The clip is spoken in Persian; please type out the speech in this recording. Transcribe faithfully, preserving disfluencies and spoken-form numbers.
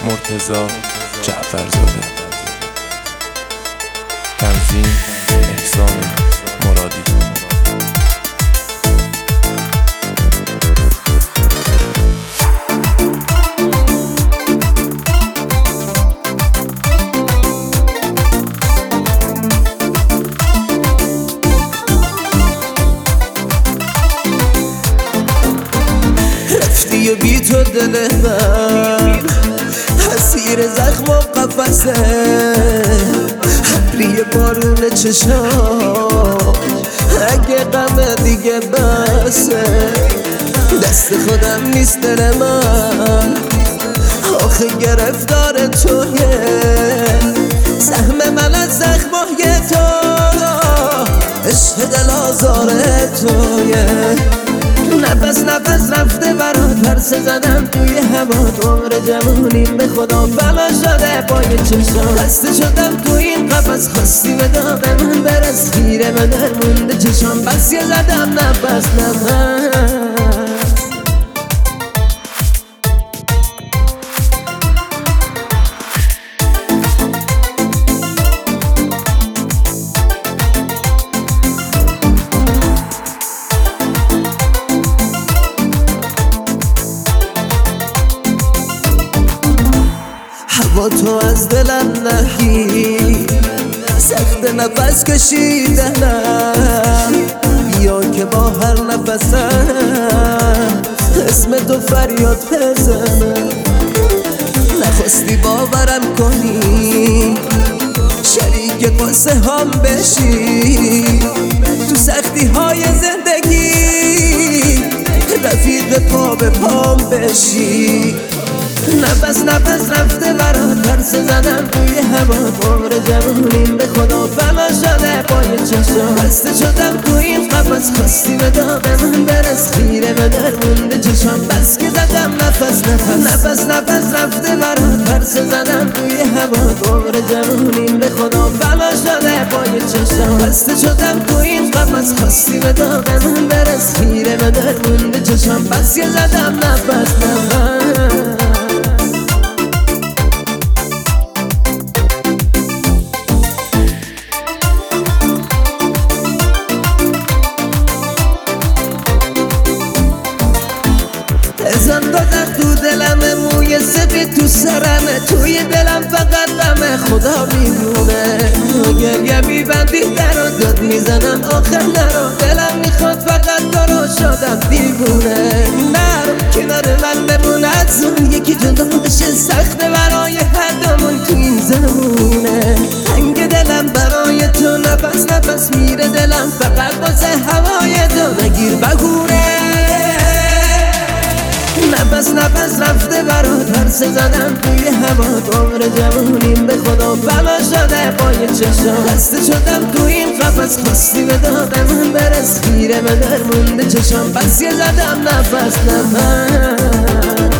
مرتضی جعفرزاده. تنظیم احسان مرادی. رفتی و بی تو دل من حسیر زخم و قفصه، ابری بارون چشام اگه غم دیگه بسه. دست خودم نیست دل من آخه گرفتار تویه، سهم من از زخمای تو عشق دل آزار تویه. نفس نفس رفته برات ترس زدم توی هوا، عمر جوونیم به خدا فنا شده پای چشام. بسته شدم توی این قفس، خواستی به داغ من برس، خیره به در مونده چشام. بس یه زدم نفس نفس. با تو از دلم نگی، سخت نفس کشیدنم، بیا که با هر نفسم اسم تو فریاد بزنم. نخواستی باورم کنی، شریک قصه هم بشی، تو سختی های زندگی رفیق پا به پام بشی. نفس نفس رفته برات ترس زدم توی هوا، عمر جوونیم به خدا فنا شده پای چشام. بسته شدم توی این قفس، خواستی به داغ من برس، خیره به در مونده چشام. بس که زدم نفس نفس نفس نفس رفته برات ترس زدم توی هوا، عمر جوونیم به خدا فنا شده پای چشام. بسته شدم توی این قفس، خواستی به داغ من برس، خیره به در مونده چشام. بس که زدم نفس نفس. ازم دادم تو دلم، موی سفید تو سرمه، توی دلم فقط غمه خدا میدونه. گریه میبندی در و داد میزنم آخر نرو، دلم میخواد فقط تو رو، شدم دیوونه. نرو کنار من بمون، از اون یکی جدا بشه سخته برای هر دومون تو این زمونه. تنگ دلم برای تو، نفس نفس میره دلم فقط واسه هوای تو، نگیر بگونه. نفس نفس رفته برات ترس زدم توی هوا، عمر جوونیم به خدا فنا شده پای چشام. بسته شدم توی این قفس، خواستی به داغ من برس، خیره به در مونده چشام. بس یه زدم نفس نفس.